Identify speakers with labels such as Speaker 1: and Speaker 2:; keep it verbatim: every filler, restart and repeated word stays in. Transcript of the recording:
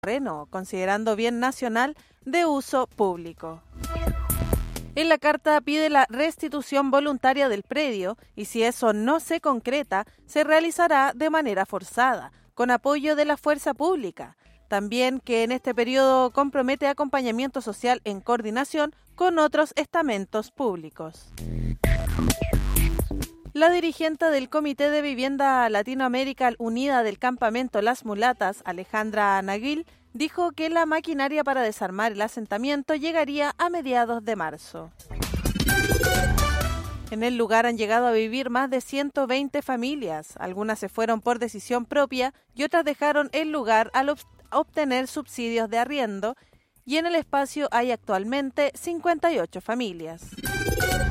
Speaker 1: terreno, considerando bien nacional de uso público. En la carta pide la restitución voluntaria del predio y si eso no se concreta, se realizará de manera forzada, con apoyo de la fuerza pública. También que en este periodo compromete acompañamiento social en coordinación con otros estamentos públicos. La dirigente del Comité de Vivienda Latinoamérica Unida del Campamento Las Mulatas, Alejandra Naguil, dijo que la maquinaria para desarmar el asentamiento llegaría a mediados de marzo. En el lugar han llegado a vivir más de ciento veinte familias. Algunas se fueron por decisión propia y otras dejaron el lugar al ob- obtener subsidios de arriendo, y en el espacio hay actualmente cincuenta y ocho familias.